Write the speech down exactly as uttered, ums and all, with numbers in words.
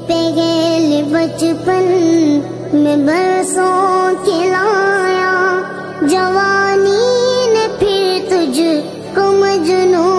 पहले बचपन में बरसों खिलाया, जवानी ने फिर तुझको मजनू